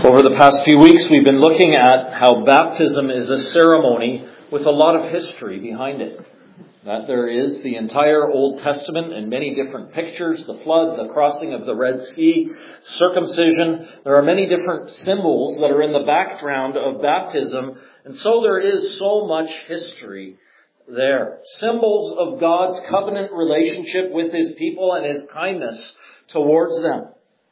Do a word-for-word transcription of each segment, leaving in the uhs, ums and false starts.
Over the past few weeks, we've been looking at how baptism is a ceremony with a lot of history behind it. That there is the entire Old Testament in many different pictures, the flood, the crossing of the Red Sea, circumcision. There are many different symbols that are in the background of baptism, and so there is so much history there. Symbols of God's covenant relationship with His people and His kindness towards them.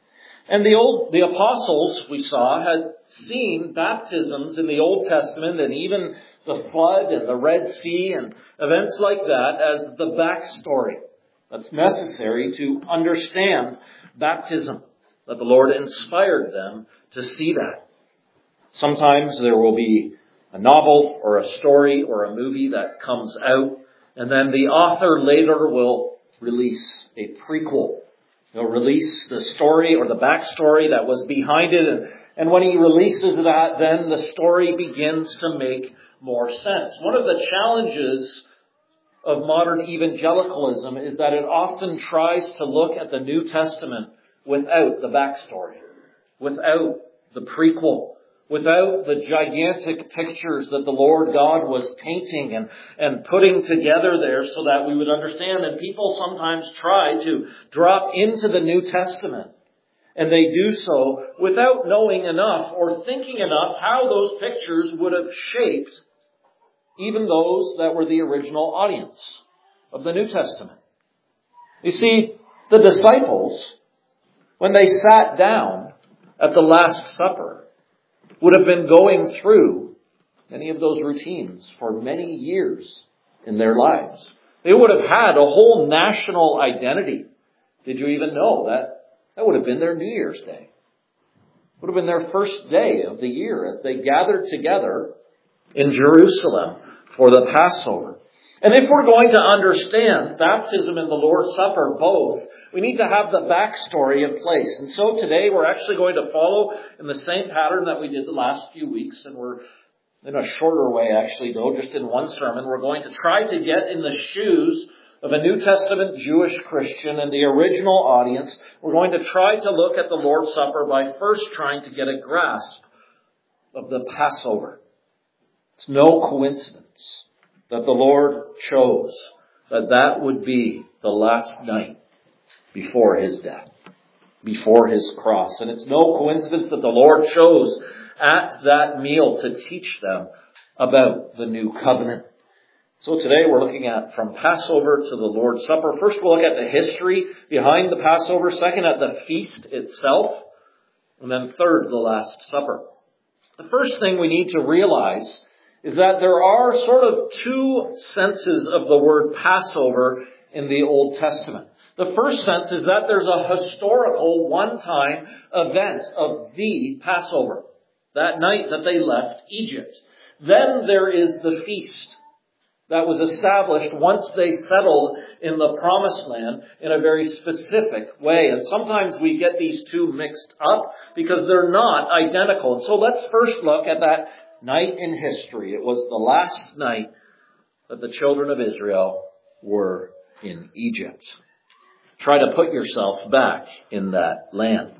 And the old, the apostles, we saw, had seen baptisms in the Old Testament and even the flood and the Red Sea and events like that as the backstory that's necessary to understand baptism, that the Lord inspired them to see that. Sometimes there will be a novel or a story or a movie that comes out, and then the author later will release a prequel. He'll release the story or the backstory that was behind it. And, and when he releases that, then the story begins to make more sense. One of the challenges of modern evangelicalism is that it often tries to look at the New Testament without the backstory, without the prequel, without the gigantic pictures that the Lord God was painting and, and putting together there so that we would understand. And people sometimes try to drop into the New Testament, and they do so without knowing enough or thinking enough how those pictures would have shaped even those that were the original audience of the New Testament. You see, the disciples, when they sat down at the Last Supper, would have been going through many of those routines for many years in their lives. They would have had a whole national identity. Did you even know that? That would have been their New Year's Day. It would have been their first day of the year as they gathered together in Jerusalem for the Passover. And if we're going to understand baptism and the Lord's Supper both, we need to have the backstory in place. And so today we're actually going to follow in the same pattern that we did the last few weeks. And we're in a shorter way, actually, though, just in one sermon. We're going to try to get in the shoes of a New Testament Jewish Christian and the original audience. We're going to try to look at the Lord's Supper by first trying to get a grasp of the Passover. It's no coincidence that the Lord chose that that would be the last night before His death, before His cross. And it's no coincidence that the Lord chose at that meal to teach them about the new covenant. So today we're looking at from Passover to the Lord's Supper. First we'll look at the history behind the Passover. Second, at the feast itself. And then third, the Last Supper. The first thing we need to realize is that there are sort of two senses of the word Passover in the Old Testament. The first sense is that there's a historical one-time event of the Passover, that night that they left Egypt. Then there is the feast that was established once they settled in the Promised Land in a very specific way. And sometimes we get these two mixed up because they're not identical. And so let's first look at that night in history. It was the last night that the children of Israel were in Egypt. Try to put yourself back in that land.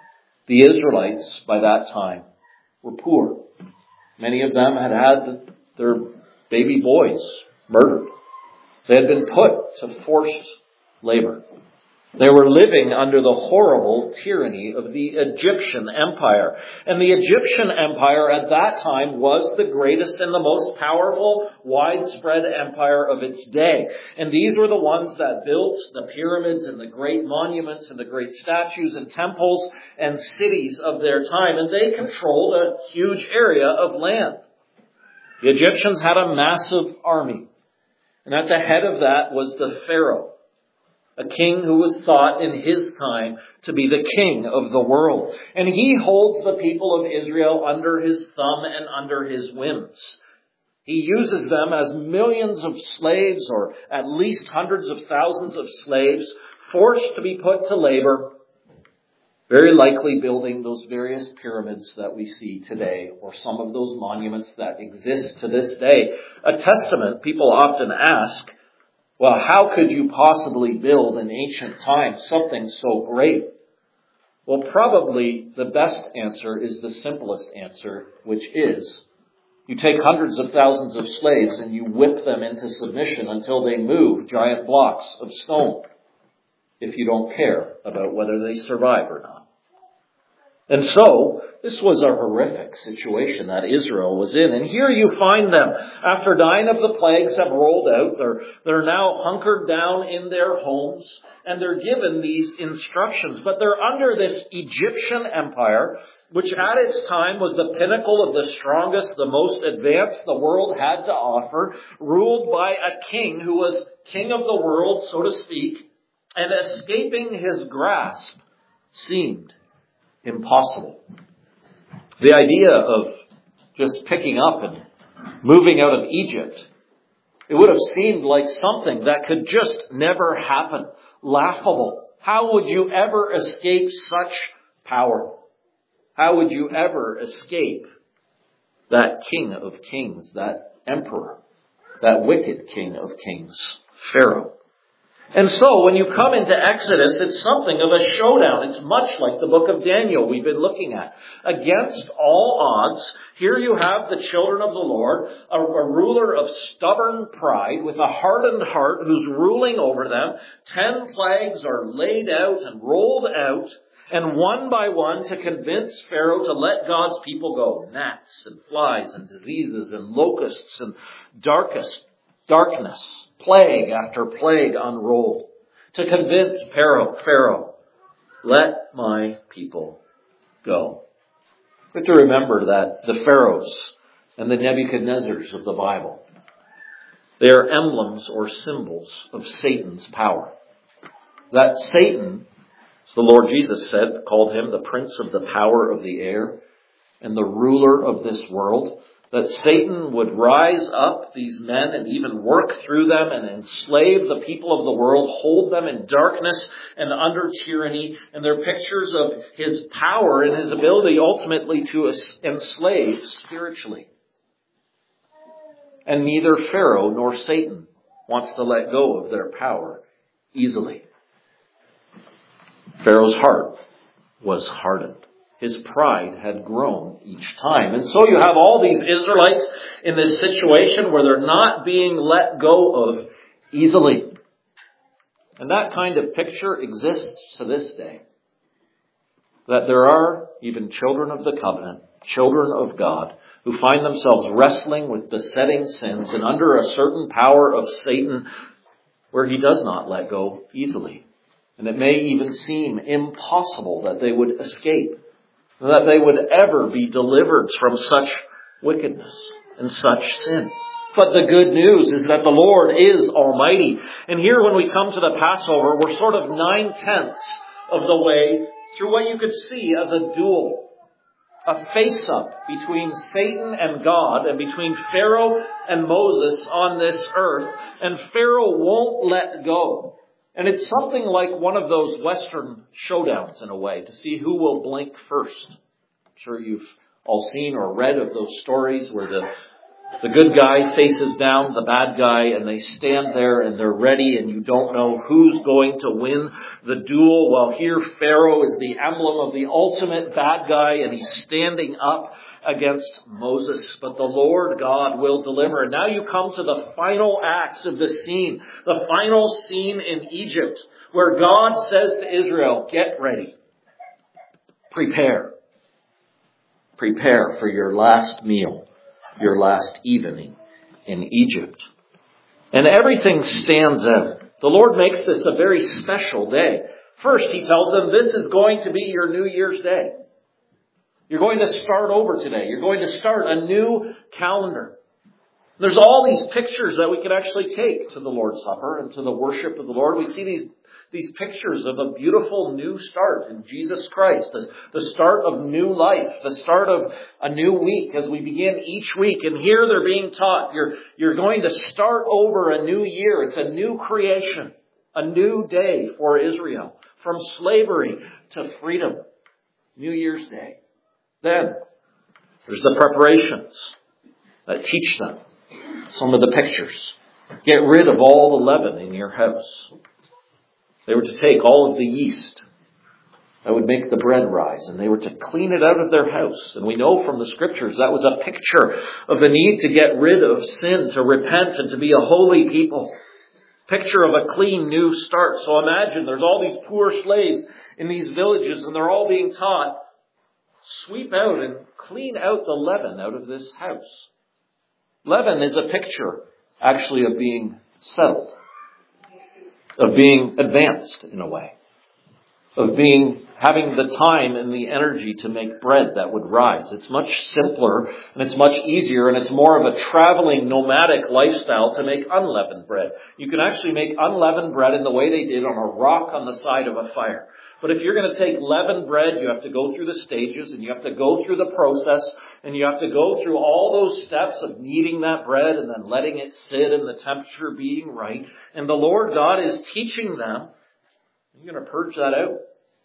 The Israelites, by that time, were poor. Many of them had had their baby boys murdered. They had been put to forced labor. They were living under the horrible tyranny of the Egyptian Empire. And the Egyptian Empire at that time was the greatest and the most powerful, widespread empire of its day. And these were the ones that built the pyramids and the great monuments and the great statues and temples and cities of their time. And they controlled a huge area of land. The Egyptians had a massive army. And at the head of that was the Pharaoh, a king who was thought in his time to be the king of the world. And he holds the people of Israel under his thumb and under his whims. He uses them as millions of slaves, or at least hundreds of thousands of slaves, forced to be put to labor, very likely building those various pyramids that we see today, or some of those monuments that exist to this day. A testament, people often ask, well, how could you possibly build in ancient times something so great? Well, probably the best answer is the simplest answer, which is you take hundreds of thousands of slaves and you whip them into submission until they move giant blocks of stone, if you don't care about whether they survive or not. And so, this was a horrific situation that Israel was in. And here you find them, after nine of the plagues have rolled out, they're, they're now hunkered down in their homes, and they're given these instructions. But they're under this Egyptian empire, which at its time was the pinnacle of the strongest, the most advanced the world had to offer, ruled by a king who was king of the world, so to speak, and escaping his grasp seemed impossible. The idea of just picking up and moving out of Egypt, it would have seemed like something that could just never happen. Laughable. How would you ever escape such power? How would you ever escape that King of Kings, that emperor, that wicked King of Kings, Pharaoh? And so when you come into Exodus, it's something of a showdown. It's much like the book of Daniel we've been looking at. Against all odds, here you have the children of the Lord, a, a ruler of stubborn pride with a hardened heart who's ruling over them. Ten plagues are laid out and rolled out, and one by one to convince Pharaoh to let God's people go. Gnats and flies and diseases and locusts and darkest darkness. Plague after plague unrolled to convince Pharaoh, Pharaoh, let my people go. We have to remember that the Pharaohs and the Nebuchadnezzars of the Bible, they are emblems or symbols of Satan's power. That Satan, as the Lord Jesus said, called him the prince of the power of the air and the ruler of this world. That Satan would rise up these men and even work through them and enslave the people of the world, hold them in darkness and under tyranny. And they're pictures of his power and his ability ultimately to enslave spiritually. And neither Pharaoh nor Satan wants to let go of their power easily. Pharaoh's heart was hardened. His pride had grown each time. And so you have all these Israelites in this situation where they're not being let go of easily. And that kind of picture exists to this day. That there are even children of the covenant, children of God, who find themselves wrestling with besetting sins and under a certain power of Satan where he does not let go easily. And it may even seem impossible that they would escape. That they would ever be delivered from such wickedness and such sin. But the good news is that the Lord is almighty. And here when we come to the Passover, we're sort of nine-tenths of the way through what you could see as a duel. A face-up between Satan and God and between Pharaoh and Moses on this earth. And Pharaoh won't let go. And it's something like one of those Western showdowns in a way, to see who will blink first. I'm sure you've all seen or read of those stories where the, the good guy faces down the bad guy and they stand there and they're ready and you don't know who's going to win the duel. Well, here Pharaoh is the emblem of the ultimate bad guy and he's standing up against Moses, but the Lord God will deliver. And now you come to the final acts of the scene, the final scene in Egypt, where God says to Israel, get ready, prepare, prepare for your last meal, your last evening in Egypt. And everything stands out. The Lord makes this a very special day. First, he tells them this is going to be your New Year's Day. You're going to start over today. You're going to start a new calendar. There's all these pictures that we could actually take to the Lord's Supper and to the worship of the Lord. We see these, these pictures of a beautiful new start in Jesus Christ, the, the start of new life, the start of a new week as we begin each week. And here they're being taught, you're, you're going to start over a new year. It's a new creation, a new day for Israel, from slavery to freedom. New Year's Day. Then, there's the preparations that teach them some of the pictures. Get rid of all the leaven in your house. They were to take all of the yeast that would make the bread rise, and they were to clean it out of their house. And we know from the scriptures that was a picture of the need to get rid of sin, to repent, and to be a holy people. Picture of a clean new start. So imagine there's all these poor slaves in these villages, and they're all being taught, sweep out and clean out the leaven out of this house. Leaven is a picture, actually, of being settled, of being advanced in a way, of being having the time and the energy to make bread that would rise. It's much simpler and it's much easier, and it's more of a traveling nomadic lifestyle to make unleavened bread. You can actually make unleavened bread in the way they did on a rock on the side of a fire. But if you're going to take leavened bread, you have to go through the stages, and you have to go through the process, and you have to go through all those steps of kneading that bread and then letting it sit and the temperature being right. And the Lord God is teaching them, you're going to purge that out.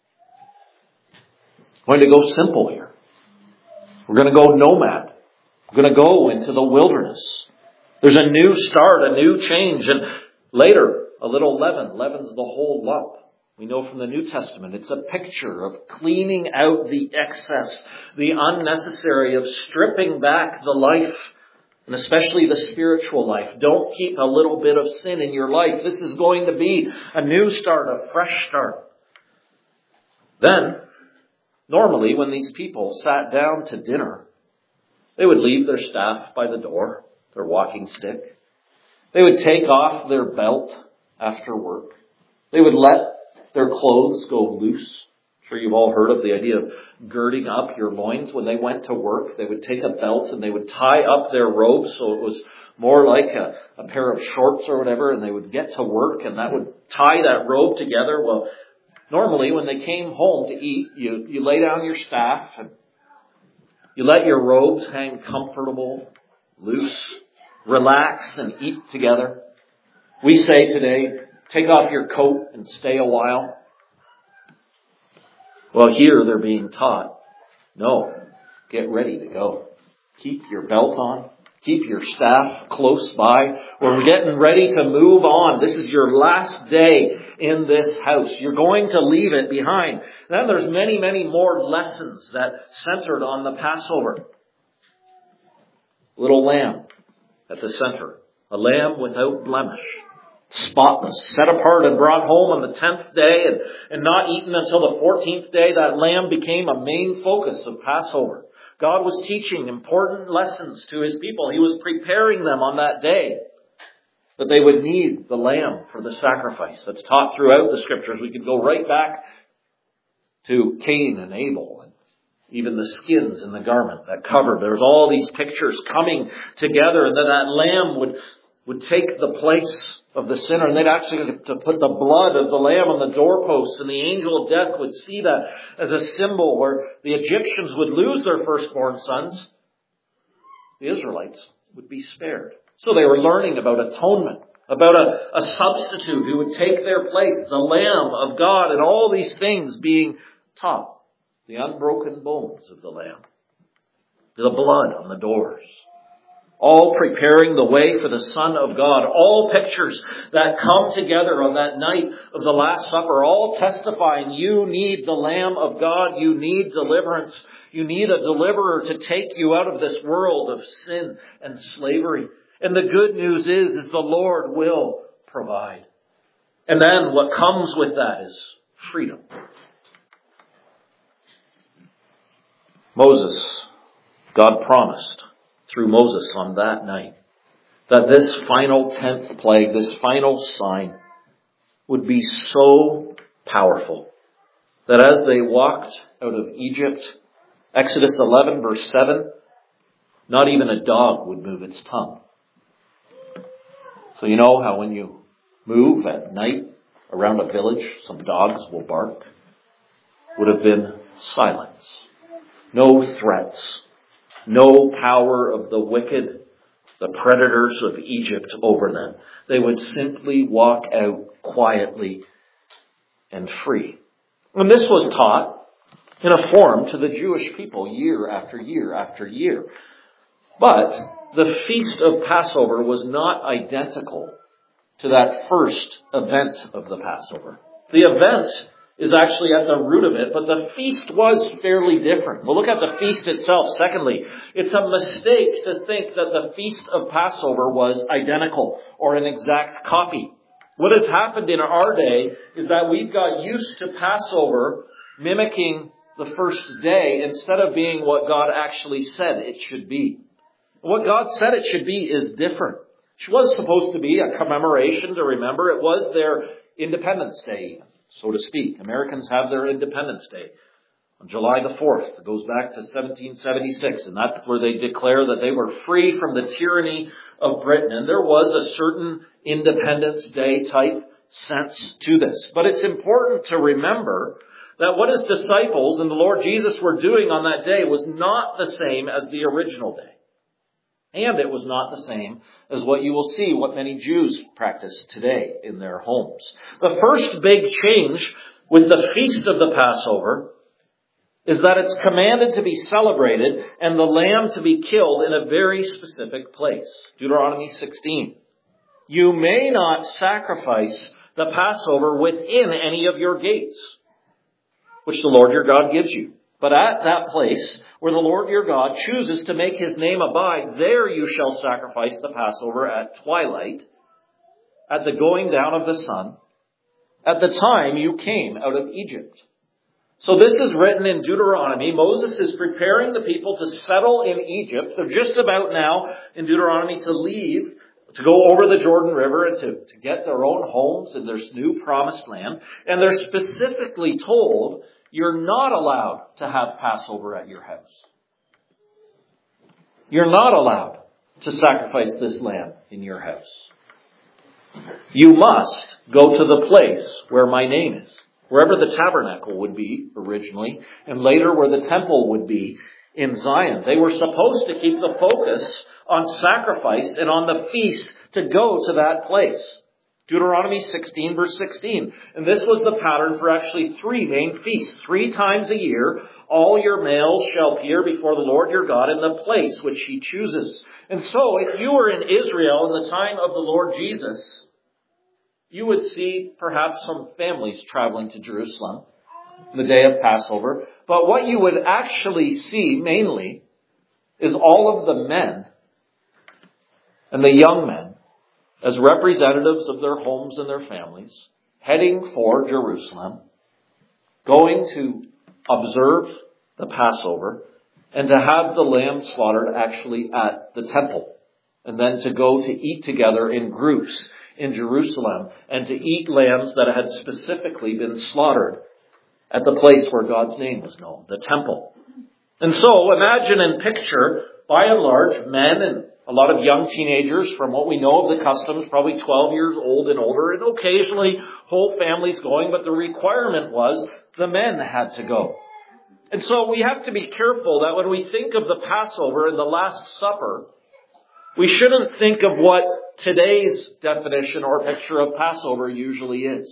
We're going to go simple here. We're going to go nomad. We're going to go into the wilderness. There's a new start, a new change. And later, a little leaven leavens the whole lump. We know from the New Testament, it's a picture of cleaning out the excess, the unnecessary, of stripping back the life, and especially the spiritual life. Don't keep a little bit of sin in your life. This is going to be a new start, a fresh start. Then, normally when these people sat down to dinner, they would leave their staff by the door, their walking stick. They would take off their belt after work. They would let their clothes go loose. I'm sure you've all heard of the idea of girding up your loins. When they went to work, they would take a belt and they would tie up their robes so it was more like a, a pair of shorts or whatever, and they would get to work and that would tie that robe together. Well, normally when they came home to eat, you, you lay down your staff and you let your robes hang comfortable, loose, relax and eat together. We say today, take off your coat and stay a while. Well, here they're being taught, no, get ready to go. Keep your belt on. Keep your staff close by. We're getting ready to move on. This is your last day in this house. You're going to leave it behind. Then there's many, many more lessons that centered on the Passover. Little lamb at the center. A lamb without blemish. Spotless, set apart and brought home on the tenth day and, and not eaten until the fourteenth day. That lamb became a main focus of Passover. God was teaching important lessons to his people. He was preparing them on that day that they would need the lamb for the sacrifice. That's taught throughout the scriptures. We could go right back to Cain and Abel and even the skins in the garment that covered. There's all these pictures coming together, and then that lamb would would take the place of the sinner, and they'd actually have to put the blood of the lamb on the doorposts, and the angel of death would see that as a symbol where the Egyptians would lose their firstborn sons. The Israelites would be spared. So they were learning about atonement, about a, a substitute who would take their place, the Lamb of God, and all these things being taught. The unbroken bones of the Lamb, the blood on the doors. All preparing the way for the Son of God. All pictures that come together on that night of the Last Supper. All testifying you need the Lamb of God. You need deliverance. You need a deliverer to take you out of this world of sin and slavery. And the good news is, is the Lord will provide. And then what comes with that is freedom. Moses, God promised through Moses on that night that this final tenth plague, this final sign, would be so powerful that as they walked out of Egypt, Exodus eleven verse seven, not even a dog would move its tongue. So you know how when you move at night around a village, some dogs will bark? Would have been silence. No threats. No power of the wicked, the predators of Egypt over them. They would simply walk out quietly and free. And this was taught in a form to the Jewish people year after year after year. But the feast of Passover was not identical to that first event of the Passover. The event is actually at the root of it, but the feast was fairly different. We'll look at the feast itself. Secondly, it's a mistake to think that the feast of Passover was identical or an exact copy. What has happened in our day is that we've got used to Passover mimicking the first day instead of being what God actually said it should be. What God said it should be is different. It was supposed to be a commemoration to remember. It was their Independence Day, so to speak. Americans have their Independence Day on July the fourth. It goes back to seventeen seventy-six, and that's where they declare that they were free from the tyranny of Britain. And there was a certain Independence Day type sense to this. But it's important to remember that what his disciples and the Lord Jesus were doing on that day was not the same as the original day. And it was not the same as what you will see what many Jews practice today in their homes. The first big change with the feast of the Passover is that it's commanded to be celebrated and the lamb to be killed in a very specific place. Deuteronomy sixteen. You may not sacrifice the Passover within any of your gates, which the Lord your God gives you. But at that place where the Lord your God chooses to make his name abide, there you shall sacrifice the Passover at twilight, at the going down of the sun, at the time you came out of Egypt. So this is written in Deuteronomy. Moses is preparing the people to settle in Egypt. They're just about now in Deuteronomy to leave, to go over the Jordan River and to, to get their own homes in their new promised land. And they're specifically told, you're not allowed to have Passover at your house. You're not allowed to sacrifice this lamb in your house. You must go to the place where my name is, wherever the tabernacle would be originally, and later where the temple would be in Zion. They were supposed to keep the focus on sacrifice and on the feast to go to that place. Deuteronomy sixteen, verse sixteen. And this was the pattern for actually three main feasts. Three times a year, all your males shall appear before the Lord your God in the place which he chooses. And so, if you were in Israel in the time of the Lord Jesus, you would see perhaps some families traveling to Jerusalem on the day of Passover. But what you would actually see mainly is all of the men and the young men, as representatives of their homes and their families, heading for Jerusalem, going to observe the Passover, and to have the lamb slaughtered actually at the temple, and then to go to eat together in groups in Jerusalem, and to eat lambs that had specifically been slaughtered at the place where God's name was known, the temple. And so, imagine and picture, by and large, men and a lot of young teenagers, from what we know of the customs, probably twelve years old and older, and occasionally whole families going, but the requirement was the men had to go. And so we have to be careful that when we think of the Passover and the Last Supper, we shouldn't think of what today's definition or picture of Passover usually is.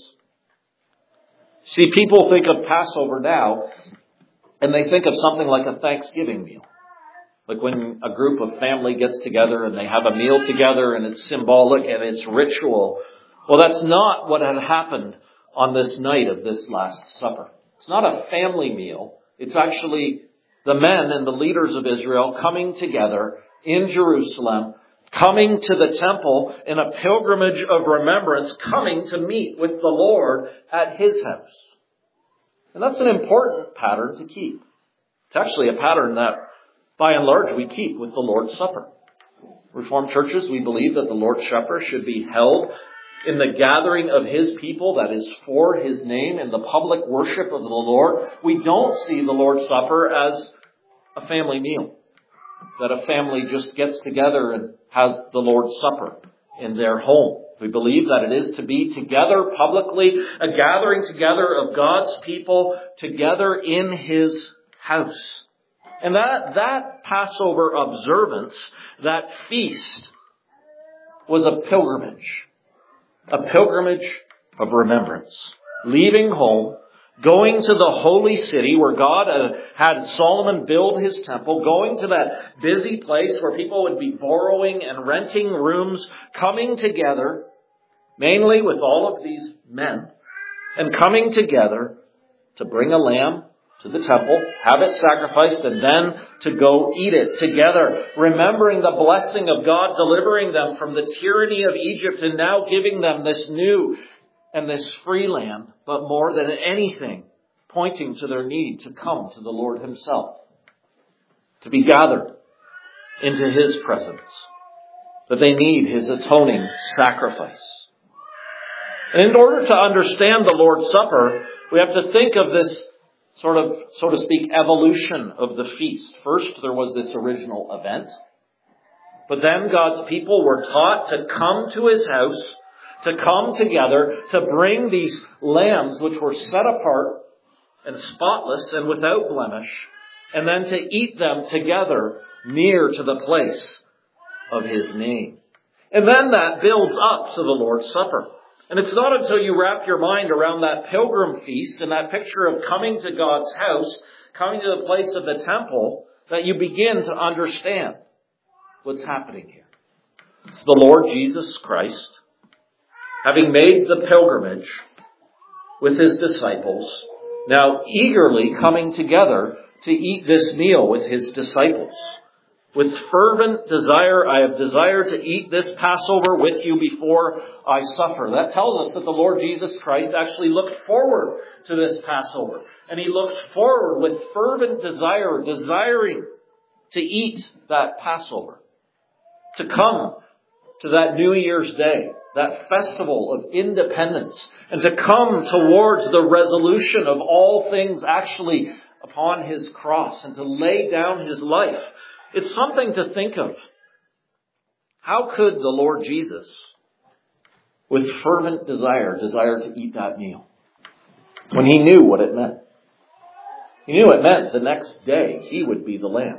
See, people think of Passover now, and they think of something like a Thanksgiving meal. Like when a group of family gets together and they have a meal together and it's symbolic and it's ritual. Well, that's not what had happened on this night of this Last Supper. It's not a family meal. It's actually the men and the leaders of Israel coming together in Jerusalem, coming to the temple in a pilgrimage of remembrance, coming to meet with the Lord at his house. And that's an important pattern to keep. It's actually a pattern that by and large, we keep with the Lord's Supper. Reformed churches, we believe that the Lord's Supper should be held in the gathering of his people, that is for his name, in the public worship of the Lord. We don't see the Lord's Supper as a family meal, that a family just gets together and has the Lord's Supper in their home. We believe that it is to be together publicly, a gathering together of God's people together in his house. And that, that Passover observance, that feast, was a pilgrimage. A pilgrimage of remembrance. Leaving home, going to the holy city where God had Solomon build his temple, going to that busy place where people would be borrowing and renting rooms, coming together, mainly with all of these men, and coming together to bring a lamb to the temple, have it sacrificed, and then to go eat it together, remembering the blessing of God, delivering them from the tyranny of Egypt, and now giving them this new and this free land, but more than anything, pointing to their need to come to the Lord himself, to be gathered into his presence, that they need his atoning sacrifice. And in order to understand the Lord's Supper, we have to think of this sort of, so to speak, evolution of the feast. First, there was this original event. But then God's people were taught to come to his house, to come together, to bring these lambs which were set apart and spotless and without blemish, and then to eat them together near to the place of his name. And then that builds up to the Lord's Supper. And it's not until you wrap your mind around that pilgrim feast and that picture of coming to God's house, coming to the place of the temple, that you begin to understand what's happening here. It's the Lord Jesus Christ, having made the pilgrimage with his disciples, now eagerly coming together to eat this meal with his disciples. With fervent desire, I have desired to eat this Passover with you before I suffer. That tells us that the Lord Jesus Christ actually looked forward to this Passover. And he looked forward with fervent desire, desiring to eat that Passover. To come to that New Year's Day, that festival of independence. And to come towards the resolution of all things actually upon his cross. And to lay down his life. It's something to think of. How could the Lord Jesus, with fervent desire, desire to eat that meal when he knew what it meant? He knew it meant the next day he would be the Lamb.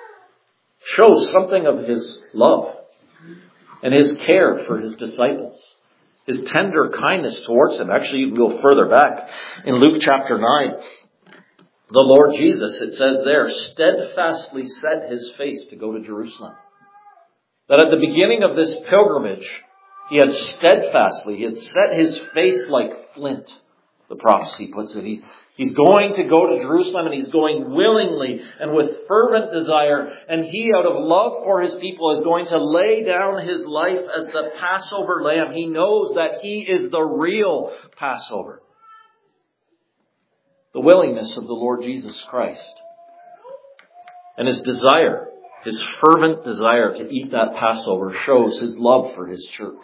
Shows something of his love and his care for his disciples. His tender kindness towards them. Actually, you can go further back in Luke chapter nine. The Lord Jesus, it says there, steadfastly set his face to go to Jerusalem. That at the beginning of this pilgrimage, he had steadfastly, he had set his face like flint, the prophecy puts it. He, he's going to go to Jerusalem, and he's going willingly and with fervent desire. And he, out of love for his people, is going to lay down his life as the Passover lamb. He knows that he is the real Passover. The willingness of the Lord Jesus Christ and his desire, his fervent desire to eat that Passover shows his love for his church.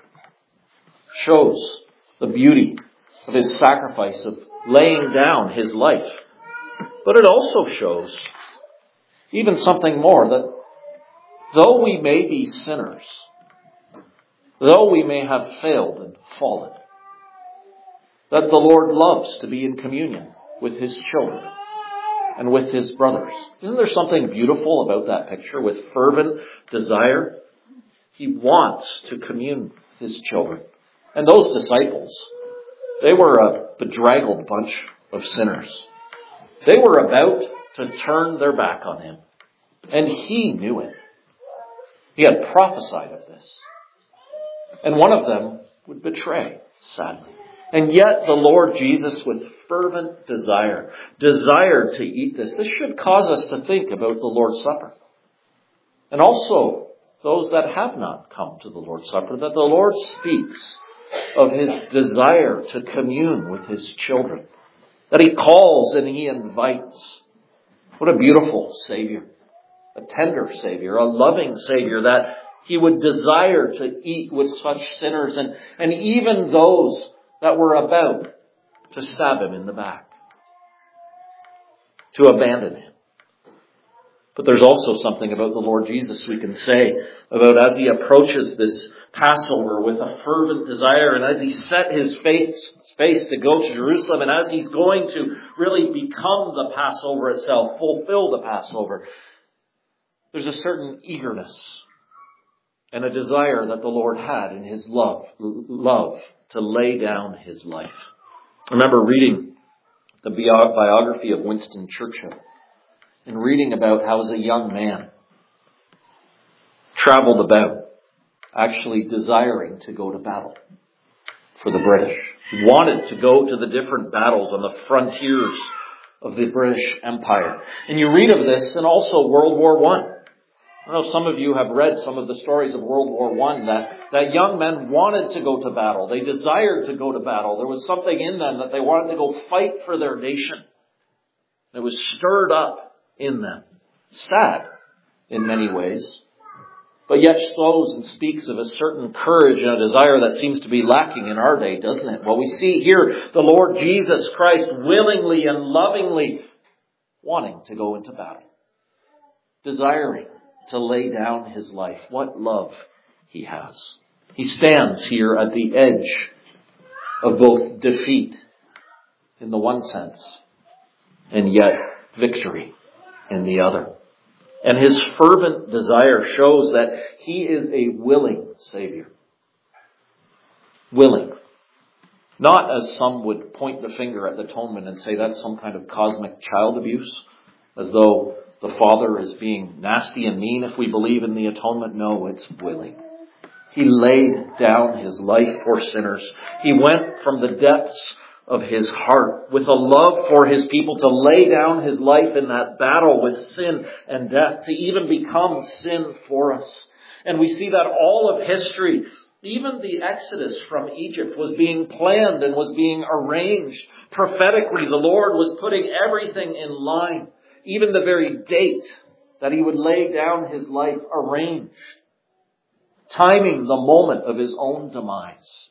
Shows the beauty of his sacrifice of laying down his life. But it also shows even something more, that though we may be sinners, though we may have failed and fallen, that the Lord loves to be in communion with his children and with his brothers. Isn't there something beautiful about that picture? With fervent desire, he wants to commune with his children. And those disciples, they were a bedraggled bunch of sinners. They were about to turn their back on him. And he knew it. He had prophesied of this. And one of them would betray, sadly. And yet the Lord Jesus, with fervent desire, desired to eat this. This should cause us to think about the Lord's Supper. And also those that have not come to the Lord's Supper, that the Lord speaks of his desire to commune with his children. That he calls and he invites. What a beautiful Savior. A tender Savior, a loving Savior, that he would desire to eat with such sinners, and, and even those that were about to stab him in the back, to abandon him. But there's also something about the Lord Jesus we can say about as he approaches this Passover with a fervent desire, and as he set his face, face to go to Jerusalem, and as he's going to really become the Passover itself, fulfill the Passover, there's a certain eagerness and a desire that the Lord had in his love, love to lay down his life. I remember reading the biography of Winston Churchill and reading about how as a young man traveled about actually desiring to go to battle, for the British. He wanted to go to the different battles on the frontiers of the British Empire. And you read of this in also World War One. I don't know if some of you have read some of the stories of World War One, that, that young men wanted to go to battle. They desired to go to battle. There was something in them that they wanted to go fight for their nation. It was stirred up in them. Sad in many ways, but yet shows and speaks of a certain courage and a desire that seems to be lacking in our day, doesn't it? Well, we see here the Lord Jesus Christ willingly and lovingly wanting to go into battle, desiring to lay down his life. What love he has. He stands here at the edge of both defeat in the one sense and yet victory in the other. And his fervent desire shows that he is a willing Savior. Willing. Not as some would point the finger at the atonement and say that's some kind of cosmic child abuse, as though the Father is being nasty and mean if we believe in the atonement. No, it's willing. He laid down his life for sinners. He went from the depths of his heart with a love for his people to lay down his life in that battle with sin and death, to even become sin for us. And we see that all of history, even the Exodus from Egypt, was being planned and was being arranged. Prophetically, the Lord was putting everything in line. Even the very date that he would lay down his life arranged, timing the moment of his own demise.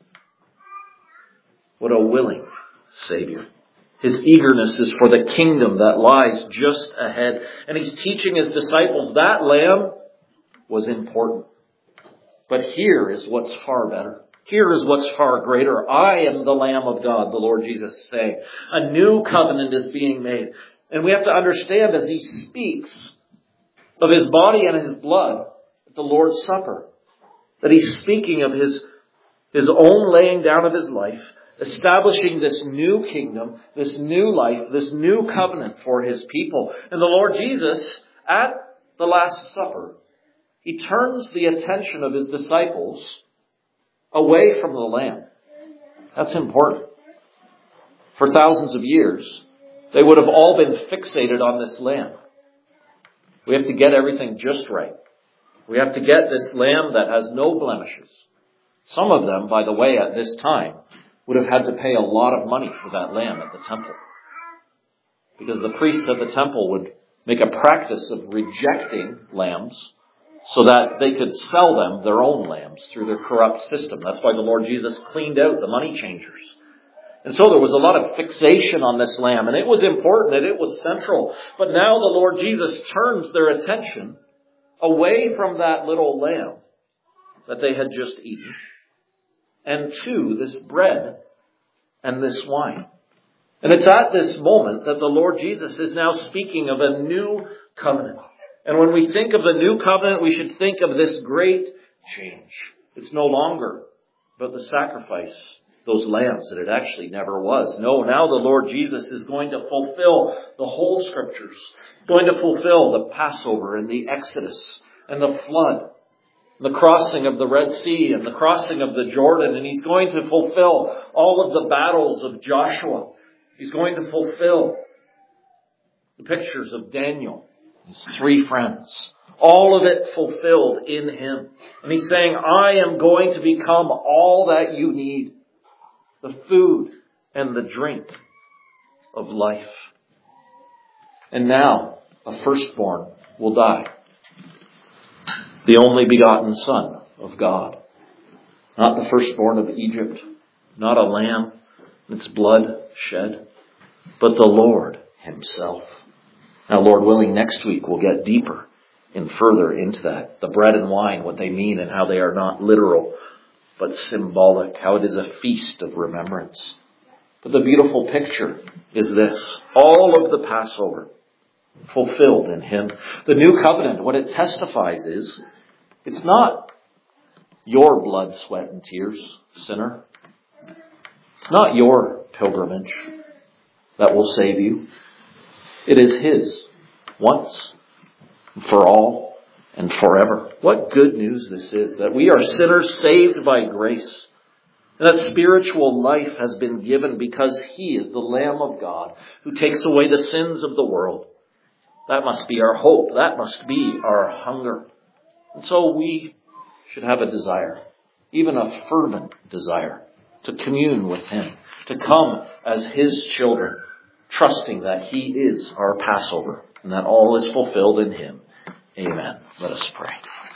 What a willing Savior. His eagerness is for the kingdom that lies just ahead. And he's teaching his disciples that lamb was important. But here is what's far better. Here is what's far greater. I am the Lamb of God, the Lord Jesus is saying. A new covenant is being made. And we have to understand as he speaks of his body and his blood at the Lord's Supper, that he's speaking of his, his own laying down of his life, establishing this new kingdom, this new life, this new covenant for his people. And the Lord Jesus, at the Last Supper, he turns the attention of his disciples away from the Lamb. That's important. For thousands of years, they would have all been fixated on this lamb. We have to get everything just right. We have to get this lamb that has no blemishes. Some of them, by the way, at this time, would have had to pay a lot of money for that lamb at the temple. Because the priests at the temple would make a practice of rejecting lambs so that they could sell them their own lambs through their corrupt system. That's why the Lord Jesus cleaned out the money changers. And so there was a lot of fixation on this lamb, and it was important and it was central. But now the Lord Jesus turns their attention away from that little lamb that they had just eaten and to this bread and this wine. And it's at this moment that the Lord Jesus is now speaking of a new covenant. And when we think of the new covenant, we should think of this great change. It's no longer about the sacrifice, those lambs that it actually never was. No, now the Lord Jesus is going to fulfill the whole scriptures, going to fulfill the Passover and the Exodus and the flood, the crossing of the Red Sea and the crossing of the Jordan. And he's going to fulfill all of the battles of Joshua. He's going to fulfill the pictures of Daniel, his three friends. All of it fulfilled in him. And he's saying, I am going to become all that you need. The food and the drink of life. And now a firstborn will die. The only begotten Son of God. Not the firstborn of Egypt. Not a lamb, its blood shed. But the Lord himself. Now, Lord willing, next week we'll get deeper and further into that. The bread and wine, what they mean and how they are not literal, but symbolic. How it is a feast of remembrance. But the beautiful picture is this. All of the Passover fulfilled in him. The new covenant, what it testifies is, it's not your blood, sweat, and tears, sinner. It's not your pilgrimage that will save you. It is his, once, for all, and forever. What good news this is, that we are sinners saved by grace. And that spiritual life has been given because He is the Lamb of God who takes away the sins of the world. That must be our hope. That must be our hunger. And so we should have a desire, even a fervent desire, to commune with Him, to come as His children, trusting that He is our Passover and that all is fulfilled in Him. Amen. Let us pray.